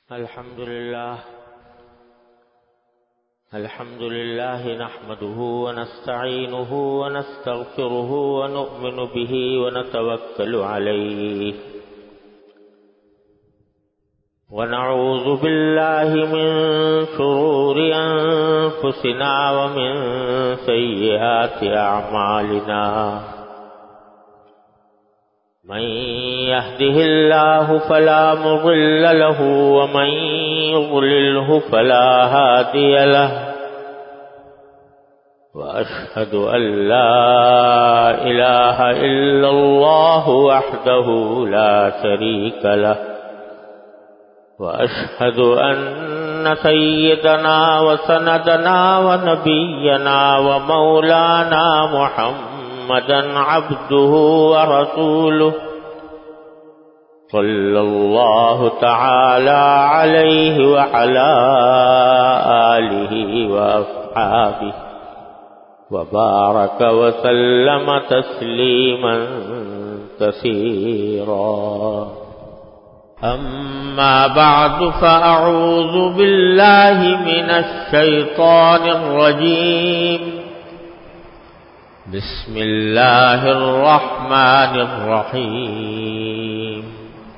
الحمد لله نحمده ونستعينه ونستغفره ونؤمن به ونتوكل عليه ونعوذ بالله من شرور أنفسنا ومن سيئات أعمالنا من يهده الله فلا مضل له ومن يضلله فلا هادي له وأشهد أن لا إله إلا الله وحده لا شريك له وأشهد أن سيدنا وسندنا ونبينا ومولانا محمدا عبده ورسوله صلى الله تعالى عليه وعلى آله وأصحابه وبارك وسلم تسليما كثيرا أما بعد فأعوذ بالله من الشيطان الرجيم بسم الله الرحمن الرحيم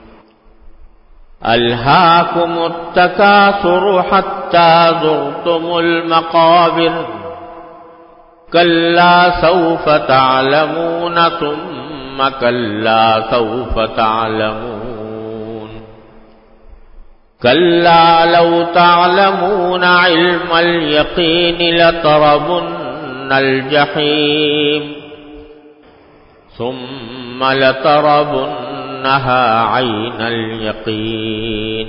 ألهاكم التكاثر حتى زرتم المقابر كلا سوف تعلمون ثم كلا سوف تعلمون كلا لو تعلمون علم اليقين لترون الجحيم ثم لترونها عين اليقين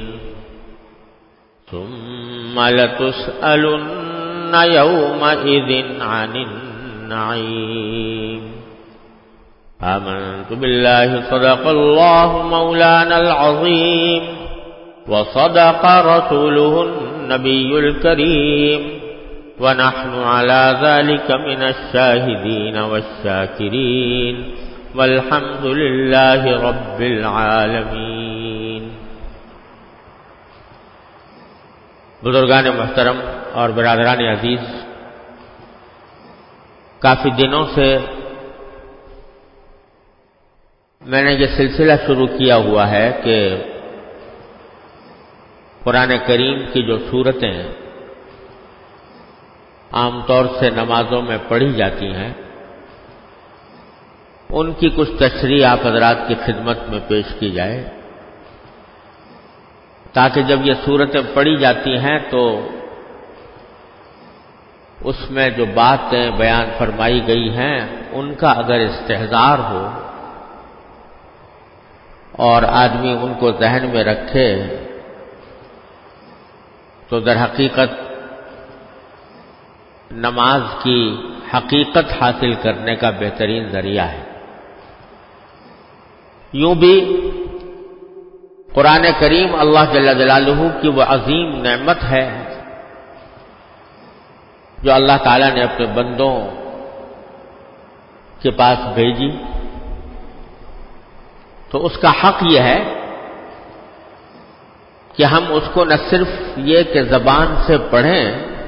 ثم لتسألن يومئذ عن النعيم آمنت بالله صدق الله مولانا العظيم وصدق رسوله النبي الكريم ونحن على ذلك من الشاهدين والشاكرين والحمد لله رب العالمين. بزرگان محترم اور برادران عزیز، کافی دنوں سے میں نے یہ سلسلہ شروع کیا ہوا ہے کہ قرآن کریم کی جو سورتیں عام طور سے نمازوں میں پڑھی جاتی ہیں ان کی کچھ تشریح آپ حضرات کی خدمت میں پیش کی جائے، تاکہ جب یہ سورتیں پڑھی جاتی ہیں تو اس میں جو باتیں بیان فرمائی گئی ہیں ان کا اگر استحضار ہو اور آدمی ان کو ذہن میں رکھے تو در حقیقت نماز کی حقیقت حاصل کرنے کا بہترین ذریعہ ہے. یوں بھی قرآن کریم اللہ جل جلالہ کی وہ عظیم نعمت ہے جو اللہ تعالیٰ نے اپنے بندوں کے پاس بھیجی، تو اس کا حق یہ ہے کہ ہم اس کو نہ صرف یہ کہ زبان سے پڑھیں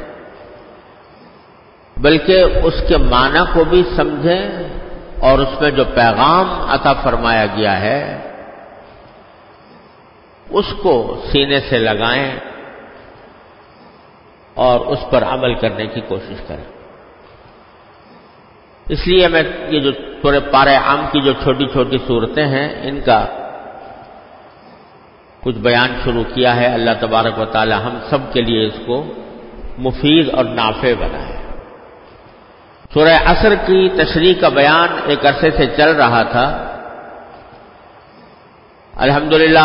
بلکہ اس کے معنی کو بھی سمجھیں اور اس میں جو پیغام عطا فرمایا گیا ہے اس کو سینے سے لگائیں اور اس پر عمل کرنے کی کوشش کریں. اس لیے میں یہ جو سورہ پارہ عام کی جو چھوٹی چھوٹی صورتیں ہیں ان کا کچھ بیان شروع کیا ہے. اللہ تبارک و تعالی ہم سب کے لیے اس کو مفید اور نافع بنائے. سورہ عصر کی تشریح کا بیان ایک عرصے سے چل رہا تھا. الحمدللہ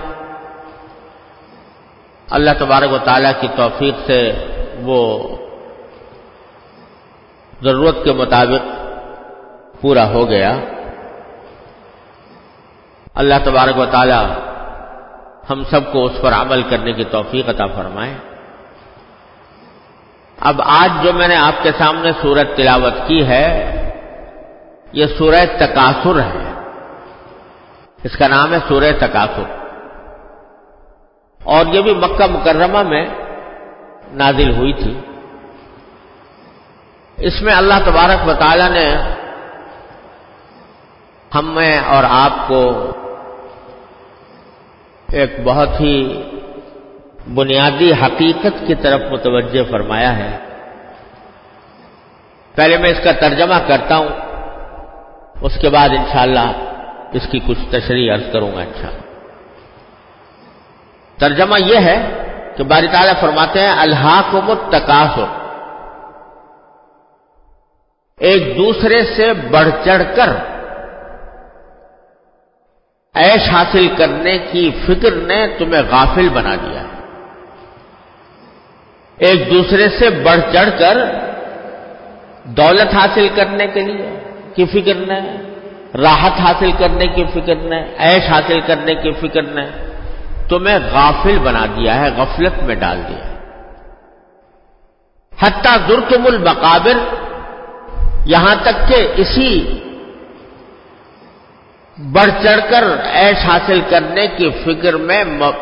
اللہ تبارک و تعالیٰ کی توفیق سے وہ ضرورت کے مطابق پورا ہو گیا. اللہ تبارک و تعالیٰ ہم سب کو اس پر عمل کرنے کی توفیق عطا فرمائے. اب آج جو میں نے آپ کے سامنے سورت تلاوت کی ہے یہ سورہ تکاثر ہے. اس کا نام ہے سورہ تکاثر. اور یہ بھی مکہ مکرمہ میں نازل ہوئی تھی۔ اس میں اللہ تبارک و تعالی نے ہمیں اور آپ کو ایک بہت ہی بنیادی حقیقت کی طرف متوجہ فرمایا ہے۔ پہلے میں اس کا ترجمہ کرتا ہوں، اس کے بعد انشاءاللہ اس کی کچھ تشریح عرض کروں گا انشاءاللہ۔ ترجمہ یہ ہے کہ باری تعالیٰ فرماتے ہیں الہاکم التکاثر، ایک دوسرے سے بڑھ چڑھ کر عیش حاصل کرنے کی فکر نے تمہیں غافل بنا دیا ہے۔ ایک دوسرے سے بڑھ چڑھ کر دولت حاصل کرنے کے لیے کی فکر نے، راحت حاصل کرنے کی فکر نے، عیش حاصل کرنے کی فکر نے تمہیں غافل بنا دیا ہے، غفلت میں ڈال دیا ہے۔ حتیٰ زرتم المقابر، یہاں تک کہ اسی بڑھ چڑھ کر عیش حاصل کرنے کی فکر میں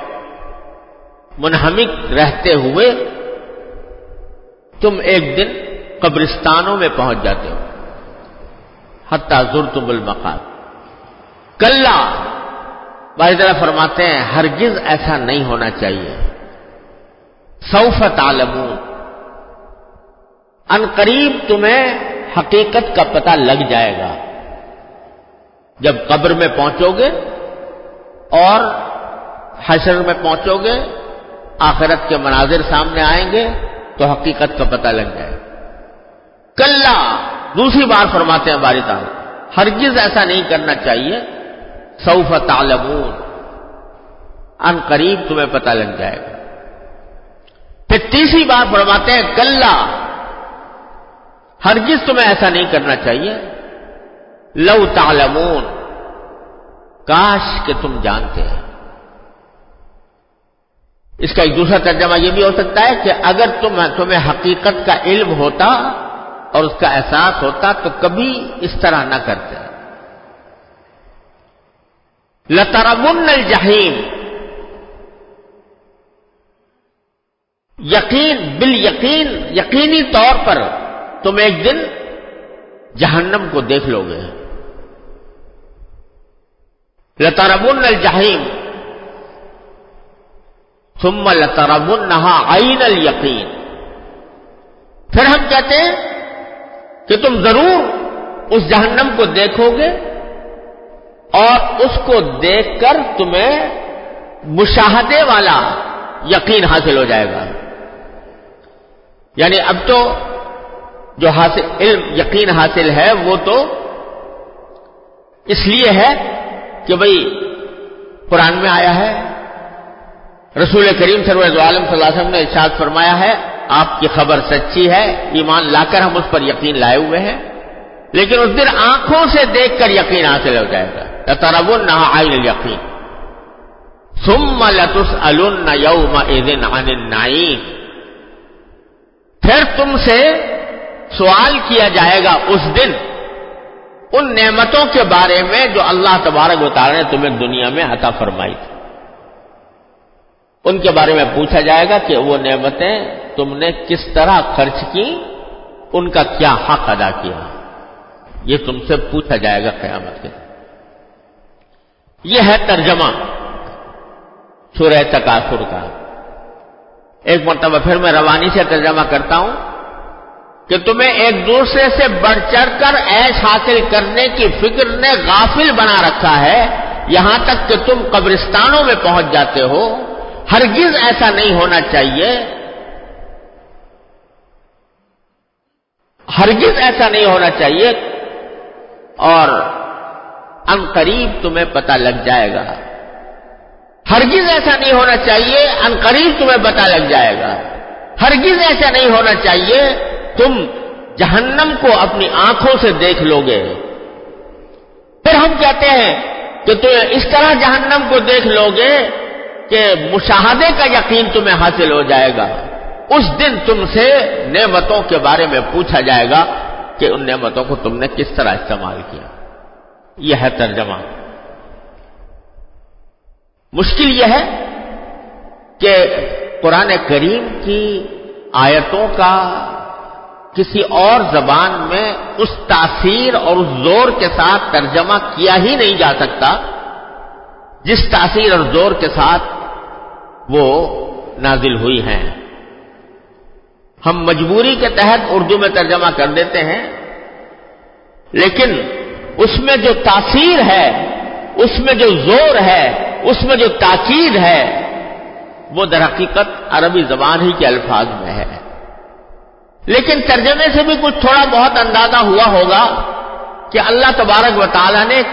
منہمک رہتے ہوئے تم ایک دن قبرستانوں میں پہنچ جاتے ہو۔ حتیٰ زرتم المقابر، کلا، باری تعالیٰ فرماتے ہیں ہرگز ایسا نہیں ہونا چاہیے۔ سوف تعلمون، ان قریب تمہیں حقیقت کا پتہ لگ جائے گا۔ جب قبر میں پہنچو گے اور حشر میں پہنچو گے، آخرت کے مناظر سامنے آئیں گے تو حقیقت کا پتہ لگ جائے گا۔ کلا، دوسری بار فرماتے ہیں باری تعالیٰ ہرگز ایسا نہیں کرنا چاہیے۔ سوف تعلمون، ان قریب تمہیں پتہ لگ جائے گا۔ پھر تیسری بار فرماتے ہیں کلا، ہرگز تمہیں ایسا نہیں کرنا چاہیے۔ لو تعلمون، کاش کہ تم جانتے ہیں۔ اس کا ایک دوسرا ترجمہ یہ بھی ہو سکتا ہے کہ اگر تمہیں حقیقت کا علم ہوتا اور اس کا احساس ہوتا تو کبھی اس طرح نہ کرتے۔ لترون الجحیم، بالیقین، یقینی طور پر تم ایک دن جہنم کو دیکھ لو گے۔ لترون الجحیم ثم لترونها عین الیقین، پھر ہم کہتے ہیں کہ تم ضرور اس جہنم کو دیکھو گے اور اس کو دیکھ کر تمہیں مشاہدے والا یقین حاصل ہو جائے گا۔ یعنی اب تو جو علم یقین حاصل ہے وہ تو اس لیے ہے کہ بھئی قرآن میں آیا ہے، رسول کریم سرور عالم صلی اللہ علیہ وسلم نے ارشاد فرمایا ہے، آپ کی خبر سچی ہے، ایمان لا کر ہم اس پر یقین لائے ہوئے ہیں، لیکن اس دن آنکھوں سے دیکھ کر یقین حاصل ہو جائے گا۔ لترونها عین الیقین ثم لتسألن یومئذ عن النعیم، پھر تم سے سوال کیا جائے گا اس دن ان نعمتوں کے بارے میں جو اللہ تبارک و تعالی نے تمہیں دنیا میں عطا فرمائی تھی۔ ان کے بارے میں پوچھا جائے گا کہ وہ نعمتیں تم نے کس طرح خرچ کی، ان کا کیا حق ادا کیا، یہ تم سے پوچھا جائے گا قیامت کے۔ یہ ہے ترجمہ سورہ تکاثر کا۔ ایک مرتبہ پھر میں روانی سے ترجمہ کرتا ہوں کہ تمہیں ایک دوسرے سے بڑھ چڑھ کر عیش حاصل کرنے کی فکر نے غافل بنا رکھا ہے، یہاں تک کہ تم قبرستانوں میں پہنچ جاتے ہو۔ ہرگز ایسا نہیں ہونا چاہیے، ہرگز ایسا نہیں ہونا چاہیے، اور ان قریب تمہیں پتہ لگ جائے گا۔ ہرگز ایسا نہیں ہونا چاہیے، ان قریب تمہیں پتہ لگ جائے گا۔ ہرگز ایسا نہیں ہونا چاہیے، تم جہنم کو اپنی آنکھوں سے دیکھ لو گے۔ پھر ہم کہتے ہیں کہ تم اس طرح جہنم کو دیکھ لو گے کہ مشاہدے کا یقین تمہیں حاصل ہو جائے گا۔ اس دن تم سے نعمتوں کے بارے میں پوچھا جائے گا کہ ان نعمتوں کو تم نے کس طرح استعمال کیا۔ یہ ہے ترجمہ۔ مشکل یہ ہے قرآن کریم کی آیتوں کا کسی اور زبان میں اس تاثیر اور اس زور کے ساتھ ترجمہ کیا ہی نہیں جا سکتا جس تاثیر اور زور کے ساتھ وہ نازل ہوئی ہیں. ہم مجبوری کے تحت اردو میں ترجمہ کر دیتے ہیں، لیکن اس میں جو تاثیر ہے، اس میں جو زور ہے، اس میں جو تاکید ہے، وہ در حقیقت عربی زبان ہی کے الفاظ میں ہے. لیکن ترجمے سے بھی کچھ تھوڑا بہت اندازہ ہوا ہوگا کہ اللہ تبارک و تعالیٰ نے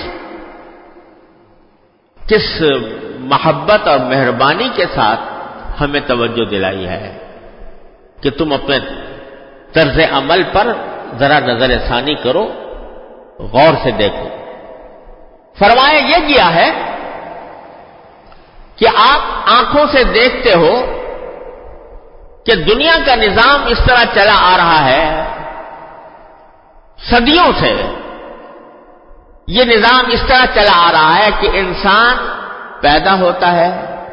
کس محبت اور مہربانی کے ساتھ ہمیں توجہ دلائی ہے کہ تم اپنے طرز عمل پر ذرا نظر ثانی کرو، غور سے دیکھو. فرمایا یہ کیا ہے کہ آپ آنکھوں سے دیکھتے ہو کہ دنیا کا نظام اس طرح چلا آ رہا ہے صدیوں سے. یہ نظام اس طرح چلا آ رہا ہے کہ انسان پیدا ہوتا ہے،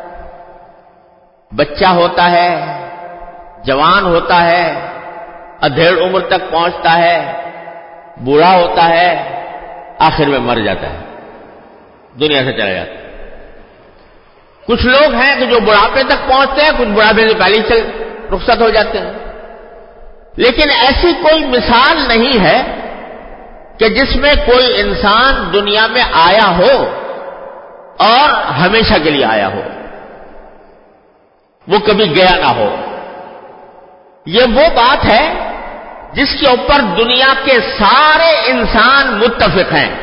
بچہ ہوتا ہے، جوان ہوتا ہے، ادھیڑ عمر تک پہنچتا ہے، بوڑھا ہوتا ہے، آخر میں مر جاتا ہے، دنیا سے چلا جاتا ہے. کچھ لوگ ہیں کہ جو بڑھاپے تک پہنچتے ہیں، کچھ بڑھاپے سے پہلے ہی رخصت ہو جاتے ہیں. لیکن ایسی کوئی مثال نہیں ہے کہ جس میں کوئی انسان دنیا میں آیا ہو اور ہمیشہ کے لیے آیا ہو، وہ کبھی گیا نہ ہو. یہ وہ بات ہے جس کے اوپر دنیا کے سارے انسان متفق ہیں.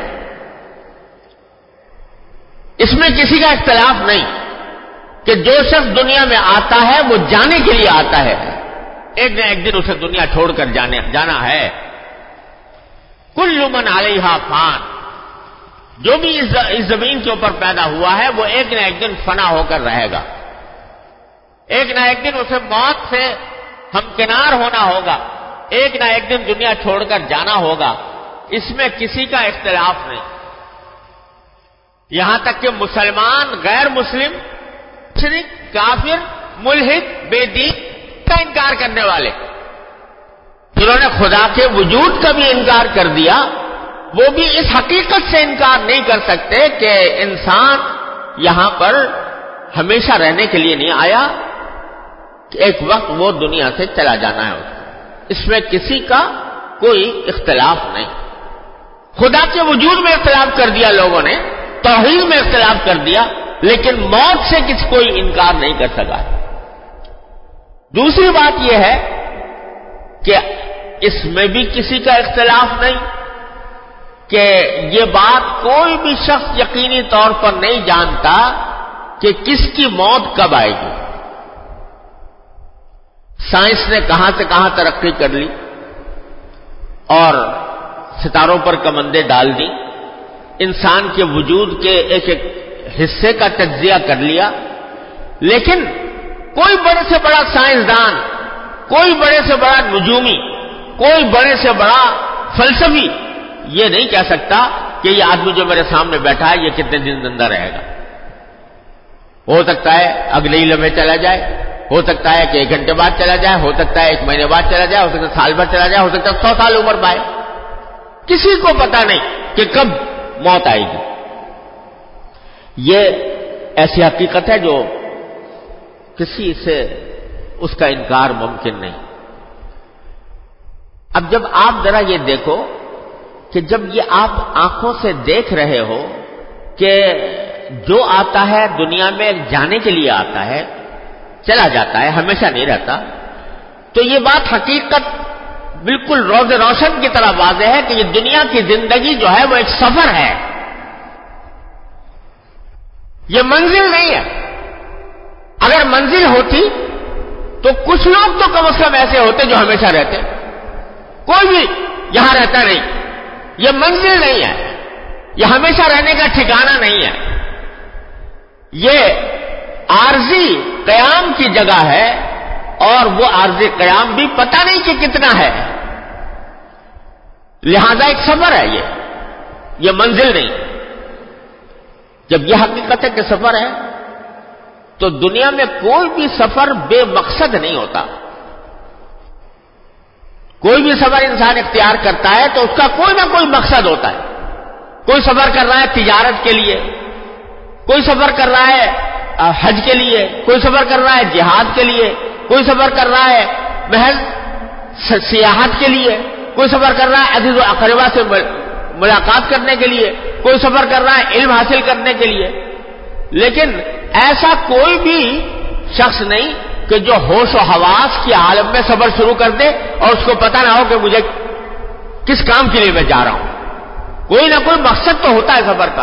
اس میں کسی کا اختلاف نہیں کہ جو شخص دنیا میں آتا ہے وہ جانے کے لیے آتا ہے، ایک نہ ایک دن اسے دنیا چھوڑ کر جانا ہے. کل من علیہا فان، جو بھی اس زمین کے اوپر پیدا ہوا ہے وہ ایک نہ ایک دن فنا ہو کر رہے گا. ایک نہ ایک دن اسے موت سے ہمکنار ہونا ہوگا، ایک نہ ایک دن دنیا چھوڑ کر جانا ہوگا. اس میں کسی کا اختلاف نہیں. یہاں تک کہ مسلمان، غیر مسلم، مشرک، کافر، ملحد، بے دین کا انکار کرنے والے، جنہوں نے خدا کے وجود کا بھی انکار کر دیا، وہ بھی اس حقیقت سے انکار نہیں کر سکتے کہ انسان یہاں پر ہمیشہ رہنے کے لیے نہیں آیا، کہ ایک وقت وہ دنیا سے چلا جانا ہے. اس میں کسی کا کوئی اختلاف نہیں. خدا کے وجود میں اختلاف کر دیا لوگوں نے، توحید میں اختلاف کر دیا، لیکن موت سے کوئی انکار نہیں کر سکا. دوسری بات یہ ہے کہ اس میں بھی کسی کا اختلاف نہیں کہ یہ بات کوئی بھی شخص یقینی طور پر نہیں جانتا کہ کس کی موت کب آئے گی. سائنس نے کہاں سے کہاں ترقی کر لی اور ستاروں پر کمندیں ڈال دی، انسان کے وجود کے ایک ایک حصے کا تجزیہ کر لیا، لیکن کوئی بڑے سے بڑا سائنسدان، کوئی بڑے سے بڑا نجومی، کوئی بڑے سے بڑا فلسفی یہ نہیں کہہ سکتا کہ یہ آدمی جو میرے سامنے بیٹھا ہے یہ کتنے دن زندہ رہے گا. ہو سکتا ہے اگلے ہی لمحے چلا جائے، ہو سکتا ہے کہ 1 گھنٹے بعد چلا جائے، ہو سکتا ہے 1 مہینے بعد چلا جائے، ہو سکتا ہے سال بھر چلا جائے، ہو سکتا ہے 100 سال عمر پائے. کسی کو پتا نہیں کہ کب موت آئے گی. یہ ایسی حقیقت ہے جو کسی سے اس کا انکار ممکن نہیں. اب جب آپ ذرا یہ دیکھو کہ جب یہ آپ آنکھوں سے دیکھ رہے ہو کہ جو آتا ہے دنیا میں جانے کے لیے آتا ہے، چلا جاتا ہے، ہمیشہ نہیں رہتا، تو یہ بات حقیقت بالکل روز روشن کی طرح واضح ہے کہ یہ دنیا کی زندگی جو ہے وہ ایک سفر ہے، یہ منزل نہیں ہے. اگر منزل ہوتی تو کچھ لوگ تو کم از کم ایسے ہوتے جو ہمیشہ رہتے، کوئی بھی یہاں رہتا نہیں. یہ منزل نہیں ہے، یہ ہمیشہ رہنے کا ٹھکانہ نہیں ہے، یہ عارضی قیام کی جگہ ہے، اور وہ عارضی قیام بھی پتہ نہیں کہ کتنا ہے. لہذا ایک سفر ہے یہ منزل نہیں. جب یہ حقیقت ہے کہ سفر ہے تو دنیا میں کوئی بھی سفر بے مقصد نہیں ہوتا. کوئی بھی سفر انسان اختیار کرتا ہے تو اس کا کوئی نہ کوئی مقصد ہوتا ہے. کوئی سفر کر رہا ہے تجارت کے لیے، کوئی سفر کر رہا ہے حج کے لیے، کوئی سفر کر رہا ہے جہاد کے لیے، کوئی سفر کر رہا ہے محض سیاحت کے لیے، کوئی سفر کر رہا ہے عزیز و اقربا سے ملاقات کرنے کے لیے، کوئی سفر کر رہا ہے علم حاصل کرنے کے لیے. لیکن ایسا کوئی بھی شخص نہیں کہ جو ہوش و حواس کی عالم میں سفر شروع کر دے اور اس کو پتہ نہ ہو کہ مجھے کس کام کے لیے میں جا رہا ہوں. کوئی نہ کوئی مقصد تو ہوتا ہے سفر کا.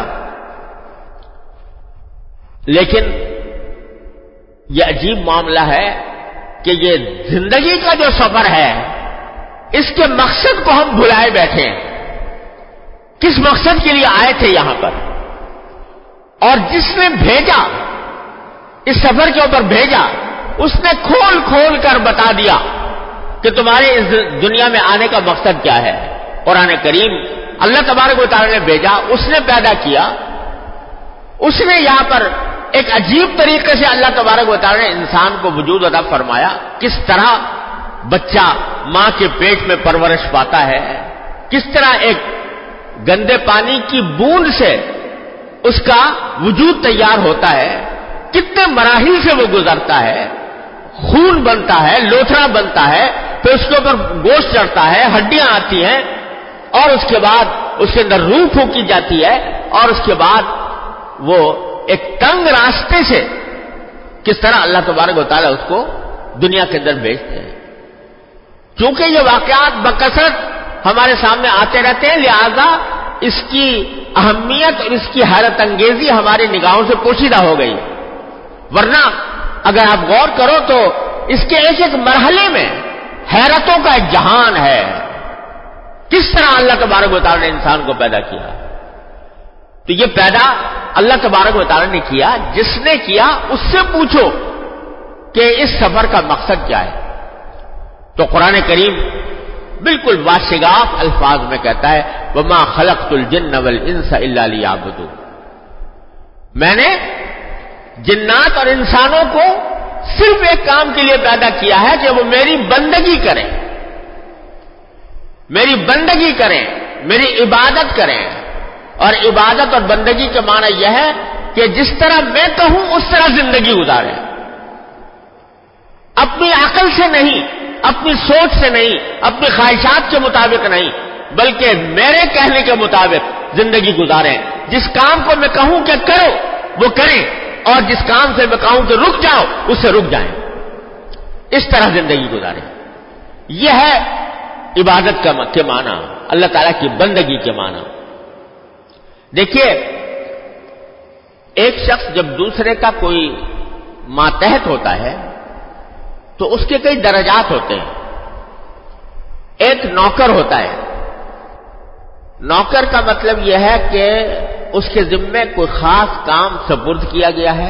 لیکن یہ عجیب معاملہ ہے کہ یہ زندگی کا جو سفر ہے اس کے مقصد کو ہم بھلائے بیٹھے ہیں. کس مقصد کے لیے آئے تھے یہاں پر؟ اور جس نے بھیجا، اس سفر کے اوپر بھیجا، اس نے کھول کھول کر بتا دیا کہ تمہارے اس دنیا میں آنے کا مقصد کیا ہے. قرآن کریم اللہ تبارک و تعالی نے بھیجا، اس نے پیدا کیا، اس نے یہاں پر ایک عجیب طریقے سے اللہ تبارک و تعالی نے انسان کو وجود عطا فرمایا. کس طرح بچہ ماں کے پیٹ میں پرورش پاتا ہے، کس طرح ایک گندے پانی کی بوند سے اس کا وجود تیار ہوتا ہے، کتنے مراحل سے وہ گزرتا ہے. خون بنتا ہے، لوتھڑا بنتا ہے، پھر اس کے اوپر گوشت چڑھتا ہے، ہڈیاں آتی ہیں، اور اس کے بعد اس کے اندر روح پھونکی جاتی ہے، اور اس کے بعد وہ ایک تنگ راستے سے کس طرح اللہ تبارک و تعالیٰ اس کو دنیا کے اندر بھیجتے ہیں. چونکہ یہ واقعات بکثرت ہمارے سامنے آتے رہتے ہیں، لہذا اس کی اہمیت اور اس کی حیرت انگیزی ہماری نگاہوں سے پوشیدہ ہو گئی. ورنہ اگر آپ غور کرو تو اس کے ایک ایک مرحلے میں حیرتوں کا ایک جہان ہے. کس طرح اللہ تبارک و تعالیٰ نے انسان کو پیدا کیا. تو یہ پیدا اللہ تبارک و تعالیٰ نے کیا. جس نے کیا اس سے پوچھو کہ اس سفر کا مقصد کیا ہے. تو قرآن کریم بالکل واشگاف الفاظ میں کہتا ہے وَمَا خَلَقْتُ الْجِنَّ وَالْإِنسَ إِلَّا لِيَعْبُدُونِ. میں نے جنات اور انسانوں کو صرف ایک کام کے لیے پیدا کیا ہے کہ وہ میری بندگی کریں، میری بندگی کریں، میری عبادت کریں. اور عبادت اور بندگی کے معنی یہ ہے کہ جس طرح میں کہوں اس طرح زندگی گزاریں. اپنی عقل سے نہیں، اپنی سوچ سے نہیں، اپنی خواہشات کے مطابق نہیں، بلکہ میرے کہنے کے مطابق زندگی گزاریں. جس کام کو میں کہوں کہ کرو وہ کریں، اور جس کام سے میں کہوں کہ رک جاؤ اس سے رک جائیں. اس طرح زندگی گزاریں. یہ ہے عبادت کے معنی، اللہ تعالیٰ کی بندگی کے معنی. دیکھیے، ایک شخص جب دوسرے کا کوئی ماتحت ہوتا ہے تو اس کے کئی درجات ہوتے ہیں. ایک نوکر ہوتا ہے. نوکر کا مطلب یہ ہے کہ اس کے ذمے کوئی خاص کام سپرد کیا گیا ہے،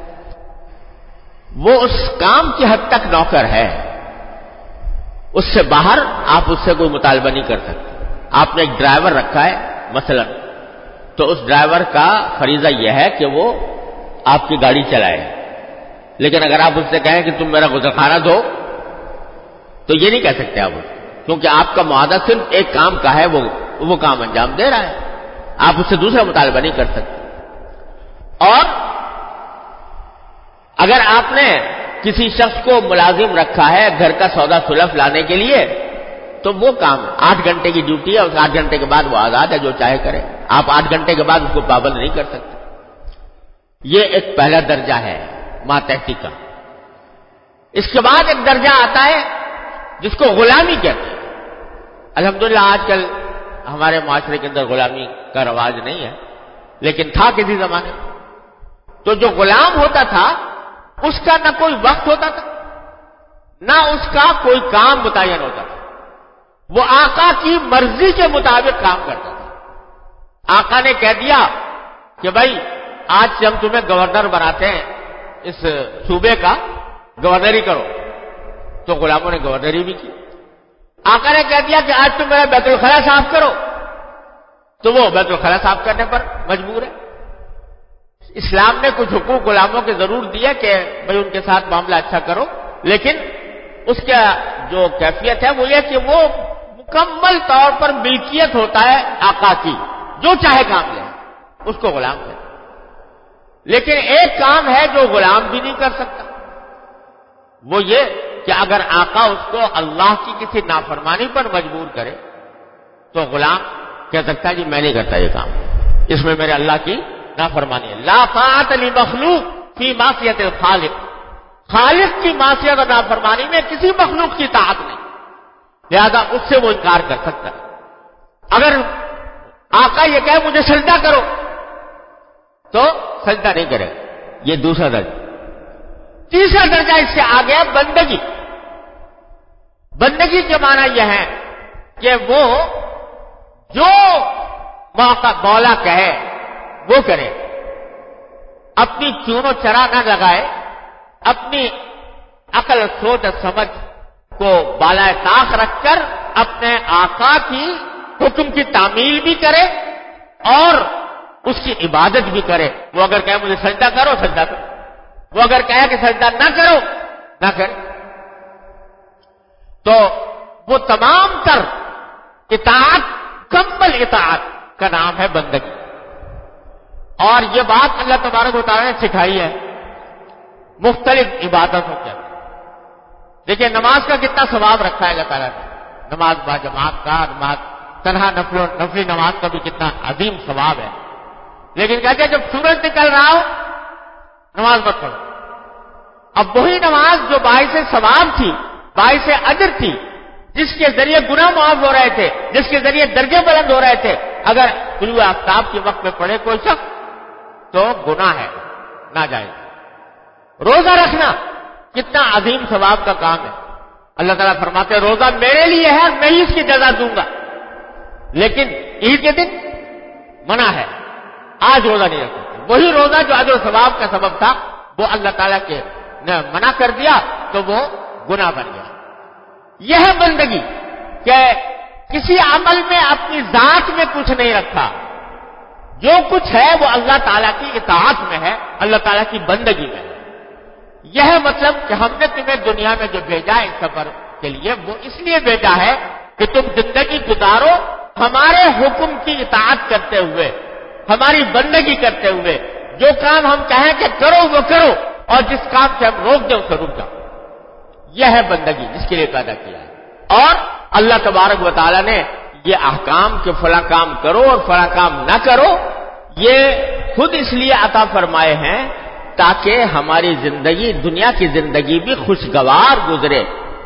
وہ اس کام کی حد تک نوکر ہے، اس سے باہر آپ اس سے کوئی مطالبہ نہیں کر سکتے. آپ نے ایک ڈرائیور رکھا ہے مثلا، تو اس ڈرائیور کا فریضہ یہ ہے کہ وہ آپ کی گاڑی چلائے. لیکن اگر آپ اس سے کہیں کہ تم میرا غسلخانہ دھو تو یہ نہیں کہہ سکتے آپ، کیونکہ آپ کا معاہدہ صرف ایک کام کا ہے، وہ کام انجام دے رہا ہے، آپ اس سے دوسرا مطالبہ نہیں کر سکتے. اور اگر آپ نے کسی شخص کو ملازم رکھا ہے گھر کا سودا سلف لانے کے لیے، تو وہ کام 8 گھنٹے کی ڈیوٹی ہے، اس 8 گھنٹے کے بعد وہ آزاد ہے، جو چاہے کرے. آپ 8 گھنٹے کے بعد اس کو پابند نہیں کر سکتے. یہ ایک پہلا درجہ ہے ماتحتی کا. اس کے بعد ایک درجہ آتا ہے جس کو غلامی کہتے ہیں. الحمدللہ آج کل ہمارے معاشرے کے اندر غلامی کا رواج نہیں ہے، لیکن تھا کسی زمانے میں. تو جو غلام ہوتا تھا اس کا نہ کوئی وقت ہوتا تھا، نہ اس کا کوئی کام متعین ہوتا تھا. وہ آقا کی مرضی کے مطابق کام کرتا تھا. آقا نے کہہ دیا کہ بھائی آج سے ہم تمہیں گورنر بناتے ہیں، اس صوبے کا گورنری کرو، تو غلاموں نے گورنری بھی کی. آقا نے کہہ دیا کہ آج تم میرا بیت الخلا صاف کرو، تو وہ بیت الخلا صاف کرنے پر مجبور ہے. اسلام نے کچھ حقوق غلاموں کے ضرور دیے کہ بھئی ان کے ساتھ معاملہ اچھا کرو، لیکن اس کا جو کیفیت ہے وہ یہ کہ وہ مکمل طور پر ملکیت ہوتا ہے آقا کی، جو چاہے کام لے اس کو غلام کہتے ہیں۔ لیکن ایک کام ہے جو غلام بھی نہیں کر سکتا، وہ یہ کہ اگر آقا اس کو اللہ کی کسی نافرمانی پر مجبور کرے تو غلام کہہ سکتا ہے جی میں نہیں کرتا یہ کام، اس میں میرے اللہ کی نافرمانی ہے۔ لا طاعت لمخلوق فی معصیت الخالق، خالق کی معصیت اور نافرمانی میں کسی مخلوق کی طاعت نہیں، لہذا اس سے وہ انکار کر سکتا ہے۔ اگر آقا یہ کہے مجھے سجدہ کرو تو سجدہ نہیں کرے، یہ دوسرا درجہ۔ تیسرا درجہ اس سے آ گیا بندگی۔ بندگی کے معنی یہ ہے کہ وہ جو مولا کہے وہ کرے، اپنی چون و چرا نہ لگائے، اپنی عقل سوچ اور سمجھ کو بالائے طاق رکھ کر اپنے آقا کی حکم کی تعمیل بھی کرے اور اس کی عبادت بھی کرے۔ وہ اگر کہے مجھے سجدہ کرو سجدہ کرو، وہ اگر کہے کہ سجدہ نہ کرو نہ کرے، تو وہ تمام تر اطاعت، کمل اطاعت کا نام ہے بندگی۔ اور یہ بات اللہ تبارک و تعالیٰ نے سکھائی ہے مختلف عبادتوں کے اندر۔ دیکھیے نماز کا کتنا ثواب رکھا ہے اللہ تعالیٰ نے، نماز با جماعت کا، نماز تنہا نفلی نماز کا بھی کتنا عظیم ثواب ہے، لیکن کہتے ہیں جب سورج نکل رہا ہو نماز مت پڑھو۔ اب وہی نماز جو باعث ثواب تھی، باعث اجر تھی، جس کے ذریعے گناہ معاف ہو رہے تھے، جس کے ذریعے درجے بلند ہو رہے تھے، اگر طلوع آفتاب کے وقت میں پڑھے کوئی شخص تو گناہ ہے، ناجائز۔ روزہ رکھنا کتنا عظیم ثواب کا کام ہے، اللہ تعالیٰ فرماتے ہیں روزہ میرے لیے ہے اور میں ہی اس کی جزا دوں گا، لیکن عید کے دن منع ہے، آج روزہ نہیں رکھ سکتے۔ وہی روزہ جو اجر و ثواب کا سبب تھا وہ اللہ تعالیٰ کے نے منع کر دیا تو وہ گناہ بن گیا۔ یہ ہے بندگی کہ کسی عمل میں اپنی ذات میں کچھ نہیں رکھا، جو کچھ ہے وہ اللہ تعالیٰ کی اطاعت میں ہے، اللہ تعالیٰ کی بندگی میں ہے۔ یہ ہے مطلب کہ ہم نے تمہیں دنیا میں جو بھیجا ہے اس سفر کے لیے وہ اس لیے بھیجا ہے کہ تم زندگی گزارو ہمارے حکم کی اطاعت کرتے ہوئے، ہماری بندگی کرتے ہوئے، جو کام ہم کہیں کہ کرو وہ کرو اور جس کام سے ہم روک دیں اسے رک جاؤ۔ یہ ہے بندگی جس کے لیے پیدا کیا ہے۔ اور اللہ تبارک و تعالیٰ نے یہ احکام کہ فلاں کام کرو اور فلاں کام نہ کرو یہ خود اس لیے عطا فرمائے ہیں تاکہ ہماری زندگی، دنیا کی زندگی بھی خوشگوار گزرے،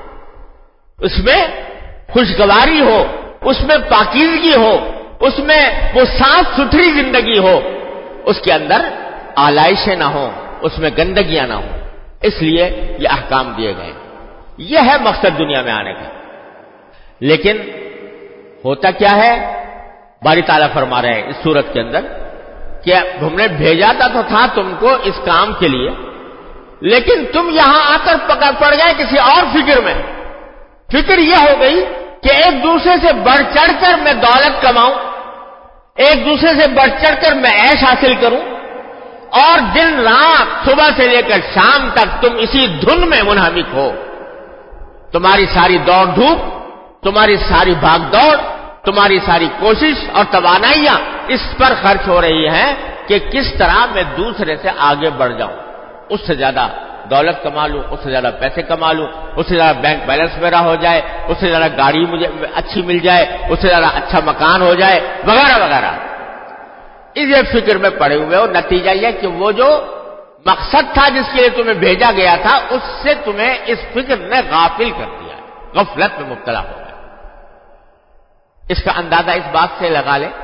اس میں خوشگواری ہو، اس میں پاکیزگی ہو، اس میں وہ صاف ستھری زندگی ہو، اس کے اندر آلائشیں نہ ہوں، اس میں گندگیاں نہ ہوں، اس لیے یہ احکام دیے گئے۔ یہ ہے مقصد دنیا میں آنے کا۔ لیکن ہوتا کیا ہے، باری تعالیٰ فرما رہے ہیں اس سورت کے اندر کہ ہم نے بھیجا تو تھا تم کو اس کام کے لیے، لیکن تم یہاں آ کر پڑ گئے کسی اور فکر میں۔ فکر یہ ہو گئی کہ ایک دوسرے سے بڑھ چڑھ کر میں دولت کماؤں، ایک دوسرے سے بڑھ چڑھ کر میں عیش حاصل کروں، اور دن رات صبح سے لے کر شام تک تم اسی دھن میں منہمک ہو۔ تمہاری ساری دوڑ دھوپ، تمہاری ساری بھاگ دوڑ، تمہاری ساری کوشش اور توانائیاں اس پر خرچ ہو رہی ہیں کہ کس طرح میں دوسرے سے آگے بڑھ جاؤں، اس سے زیادہ دولت کما لوں، اس سے زیادہ پیسے کما لوں، اس سے زیادہ بینک بیلنس میرا ہو جائے، اس سے زیادہ گاڑی مجھے اچھی مل جائے، اس سے زیادہ اچھا مکان ہو جائے، وغیرہ وغیرہ۔ اس فکر میں پڑے ہوئے اور نتیجہ یہ کہ وہ جو مقصد تھا جس کے لیے تمہیں بھیجا گیا تھا اس سے تمہیں اس فکر نے غافل کر دیا، غفلت میں مبتلا ہو گیا۔ اس کا اندازہ اس بات سے لگا لیں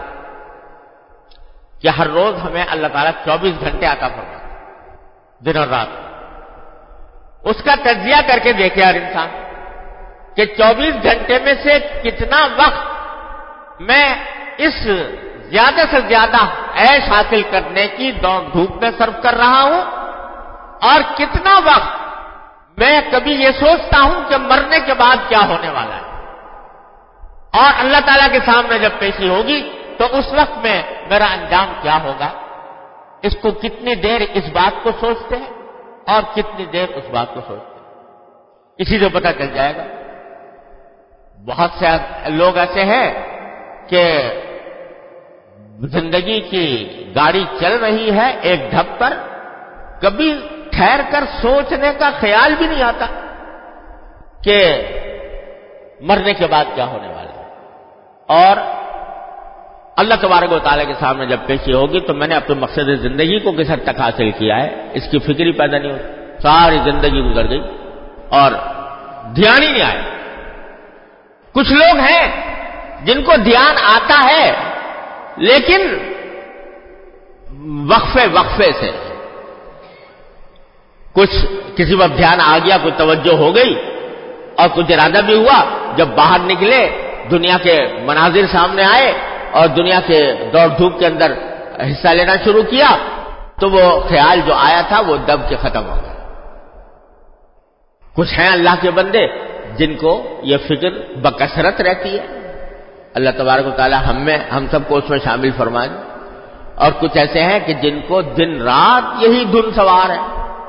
کہ ہر روز ہمیں اللہ تعالیٰ 24 گھنٹے عطا فرماتا ہے، دن اور رات۔ اس کا تجزیہ کر کے دیکھے ہر انسان کہ 24 گھنٹے میں سے کتنا وقت میں اس زیادہ سے زیادہ عیش حاصل کرنے کی دوڑ دھوپ میں صرف کر رہا ہوں، اور کتنا وقت میں کبھی یہ سوچتا ہوں کہ مرنے کے بعد کیا ہونے والا ہے، اور اللہ تعالیٰ کے سامنے جب پیشی ہوگی تو اس وقت میں میرا انجام کیا ہوگا۔ اس کو کتنی دیر اس بات کو سوچتے ہیں اور کتنی دیر اس بات کو سوچتے ہیں، اسی سے پتہ چل جائے گا۔ بہت سے لوگ ایسے ہیں کہ زندگی کی گاڑی چل رہی ہے ایک ڈھب پر، کبھی ٹھہر کر سوچنے کا خیال بھی نہیں آتا کہ مرنے کے بعد کیا ہونے والا ہے۔ اور اللہ تبارک و تعالیٰ کے سامنے جب پیشی ہوگی تو میں نے اپنے مقصد زندگی کو کس حد تک حاصل کیا ہے اس کی فکر ہی پیدا نہیں ہوتی، ساری زندگی گزر گئی اور دھیان ہی نہیں آیا۔ کچھ لوگ ہیں جن کو دھیان آتا ہے لیکن وقفے سے، کچھ کسی وقت دھیان آ گیا، کوئی توجہ ہو گئی اور کچھ ارادہ بھی ہوا، جب باہر نکلے دنیا کے مناظر سامنے آئے اور دنیا کے دوڑ دھوپ کے اندر حصہ لینا شروع کیا تو وہ خیال جو آیا تھا وہ دب کے ختم ہو گیا۔ کچھ ہیں اللہ کے بندے جن کو یہ فکر بکثرت رہتی ہے، اللہ تبارک و تعالی ہم سب کو اس میں شامل فرمائے۔ اور کچھ ایسے ہیں کہ جن کو دن رات یہی دھن سوار ہے،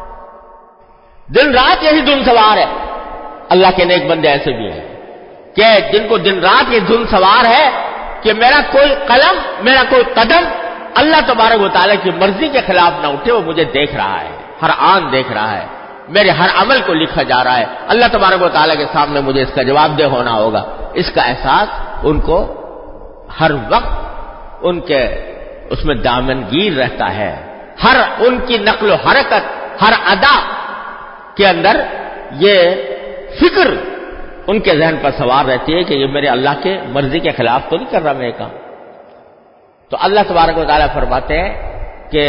دن رات یہی دھن سوار ہے۔ اللہ کے نیک بندے ایسے بھی ہیں کہ جن کو دن رات یہ دھن سوار ہے کہ میرا کوئی قلم، میرا کوئی قدم اللہ تبارک و تعالی کی مرضی کے خلاف نہ اٹھے، وہ مجھے دیکھ رہا ہے، ہر آن دیکھ رہا ہے، میرے ہر عمل کو لکھا جا رہا ہے، اللہ تبارک و تعالی کے سامنے مجھے اس کا جواب دہ ہونا ہوگا۔ اس کا احساس ان کو ہر وقت ان کے اس میں دامنگیر رہتا ہے، ہر ان کی نقل و حرکت، ہر ادا کے اندر یہ فکر ان کے ذہن پر سوار رہتی ہے کہ یہ میرے اللہ کے مرضی کے خلاف تو نہیں کر رہا میں یہ کام۔ تو اللہ تبارک و تعالیٰ فرماتے ہیں کہ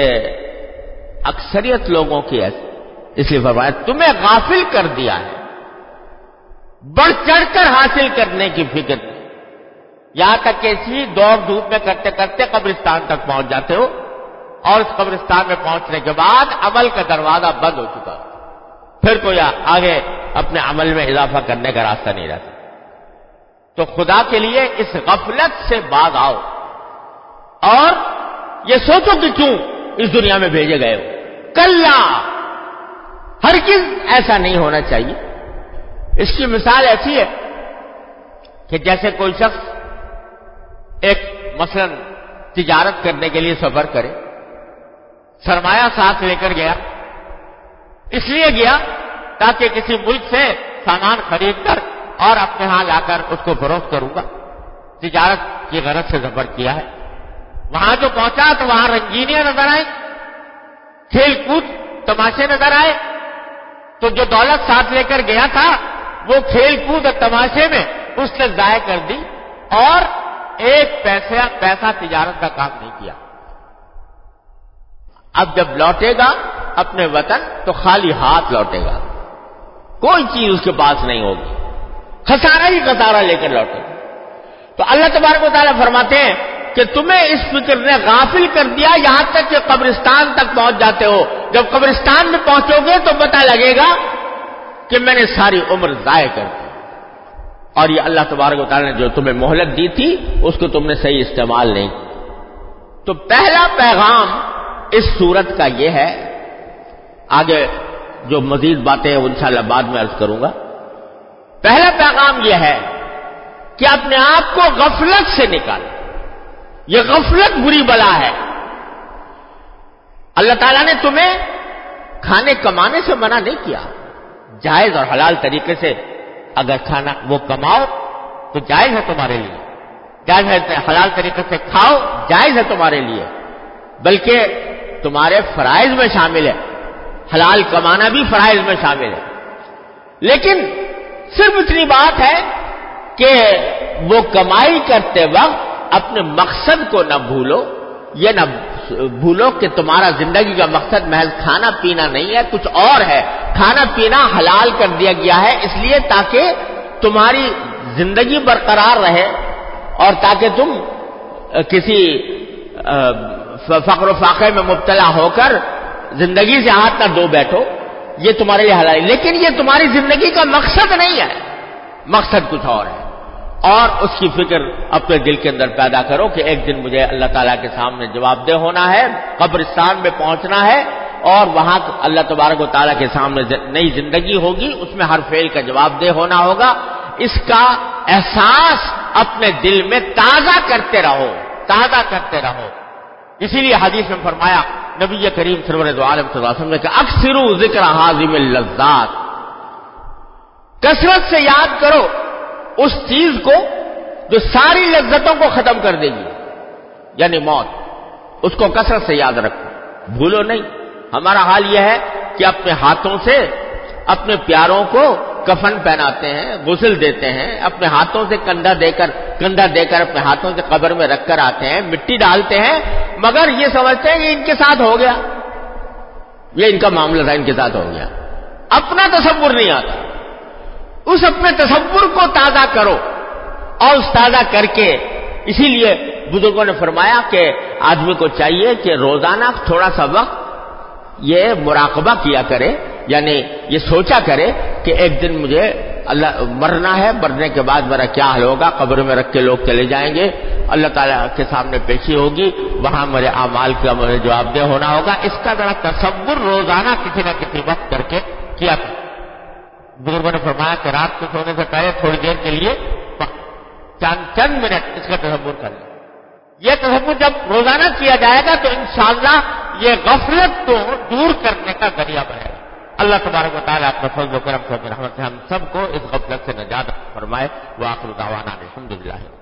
اکثریت لوگوں کی اس لیے فرمایا تمہیں غافل کر دیا ہے، بڑھ چڑھ کر حاصل کرنے کی فکر، یہاں تک کہ اسی دوڑ دھوپ میں کرتے کرتے قبرستان تک پہنچ جاتے ہو اور اس قبرستان میں پہنچنے کے بعد عمل کا دروازہ بند ہو چکا، پھر کوئی آگے اپنے عمل میں اضافہ کرنے کا راستہ نہیں رہتا۔ تو خدا کے لیے اس غفلت سے باز آؤ اور یہ سوچو کہ کیوں اس دنیا میں بھیجے گئے ہو۔ کلا، ہرگز ایسا نہیں ہونا چاہیے۔ اس کی مثال ایسی ہے کہ جیسے کوئی شخص ایک مثلا تجارت کرنے کے لیے سفر کرے، سرمایہ ساتھ لے کر گیا، اس لیے گیا تاکہ کسی ملک سے سامان خرید کر اور اپنے ہاں لا کر اس کو فروخت کروں گا، تجارت کی غرض سے سفر کیا ہے۔ وہاں جو پہنچا تو وہاں رنگینیاں نظر آئیں، کھیل کود تماشے نظر آئے، تو جو دولت ساتھ لے کر گیا تھا وہ کھیل کود اور تماشے میں اس نے ضائع کر دی اور ایک پیسہ تجارت کا کام نہیں کیا۔ اب جب لوٹے گا اپنے وطن تو خالی ہاتھ لوٹے گا، کوئی چیز اس کے پاس نہیں ہوگی، خسارہ ہی خسارہ لے کر لوٹے گا۔ تو اللہ تبارک و تعالیٰ فرماتے ہیں کہ تمہیں اس فکر نے غافل کر دیا یہاں تک کہ قبرستان تک پہنچ جاتے ہو۔ جب قبرستان میں پہنچو گے تو پتہ لگے گا کہ میں نے ساری عمر ضائع کر دی اور یہ اللہ تبارک و تعالیٰ نے جو تمہیں مہلت دی تھی اس کو تم نے صحیح استعمال نہیں کیا۔ تو پہلا پیغام اس سورت کا یہ ہے، آگے جو مزید باتیں ہیں انشاءاللہ بعد میں عرض کروں گا۔ پہلا پیغام یہ ہے کہ اپنے آپ کو غفلت سے نکالو، یہ غفلت بری بلا ہے۔ اللہ تعالیٰ نے تمہیں کھانے کمانے سے منع نہیں کیا، جائز اور حلال طریقے سے اگر کھانا وہ کماؤ تو جائز ہے تمہارے لیے، جائز ہے حلال طریقے سے کھاؤ، جائز ہے تمہارے لیے، بلکہ تمہارے فرائض میں شامل ہے، حلال کمانا بھی فرائض میں شامل ہے۔ لیکن صرف اتنی بات ہے کہ وہ کمائی کرتے وقت اپنے مقصد کو نہ بھولو، یہ نہ بھولو کہ تمہارا زندگی کا مقصد محض کھانا پینا نہیں ہے، کچھ اور ہے۔ کھانا پینا حلال کر دیا گیا ہے اس لیے تاکہ تمہاری زندگی برقرار رہے اور تاکہ تم کسی فقر و فاقے میں مبتلا ہو کر زندگی سے ہاتھ نہ دھو بیٹھو، یہ تمہارے لیے حلال ہے، لیکن یہ تمہاری زندگی کا مقصد نہیں ہے، مقصد کچھ اور ہے۔ اور اس کی فکر اپنے دل کے اندر پیدا کرو کہ ایک دن مجھے اللہ تعالیٰ کے سامنے جواب دہ ہونا ہے، قبرستان میں پہنچنا ہے، اور وہاں اللہ تبارک و تعالیٰ کے سامنے نئی زندگی ہوگی، اس میں ہر فعل کا جواب دہ ہونا ہوگا۔ اس کا احساس اپنے دل میں تازہ کرتے رہو، تازہ کرتے رہو۔ اسی لیے حدیث میں فرمایا نبی کریم سرور دو عالم صلی اللہ علیہ وسلم نے کہ اکثروا ذکر حازم اللذات، کثرت سے یاد کرو اس چیز کو جو ساری لذتوں کو ختم کر دے گی، یعنی موت، اس کو کثرت سے یاد رکھو، بھولو نہیں۔ ہمارا حال یہ ہے کہ اپنے ہاتھوں سے اپنے پیاروں کو کفن پہناتے ہیں، غسل دیتے ہیں، اپنے ہاتھوں سے کنڈا دے کر اپنے ہاتھوں سے قبر میں رکھ کر آتے ہیں، مٹی ڈالتے ہیں، مگر یہ سمجھتے ہیں کہ ان کے ساتھ ہو گیا، یہ ان کا معاملہ تھا، ان کے ساتھ ہو گیا، اپنا تصور نہیں آتا۔ اس اپنے تصور کو تازہ کرو، اور اس تازہ کر کے، اسی لیے بزرگوں نے فرمایا کہ آدمی کو چاہیے کہ روزانہ تھوڑا سا وقت یہ مراقبہ کیا کرے، یعنی یہ سوچا کرے کہ ایک دن مجھے مرنا ہے، مرنے کے بعد میرا کیا حال ہوگا، قبر میں رکھ کے لوگ چلے جائیں گے، اللہ تعالیٰ کے سامنے پیشی ہوگی، وہاں میرے اعمال کا مجھے جواب دہ ہونا ہوگا۔ اس کا ذرا تصور روزانہ کسی نہ کسی وقت کر کے کیا کرے۔ بزرگوں نے فرمایا کہ رات کو سونے سے پہلے تھوڑی دیر کے لیے چند منٹ اس کا تصور کر لیں۔ یہ تصور جب روزانہ کیا جائے گا تو انشاءاللہ یہ غفلت کو دور کرنے کا ذریعہ بنے گا۔ اللہ تبارک و تعالیٰ اپنے فضل و کرم سے، اپنے رحمت سے ہم سب کو اس غفلت سے نجات فرمائے۔ وآخر دعوانا الحمدللہ۔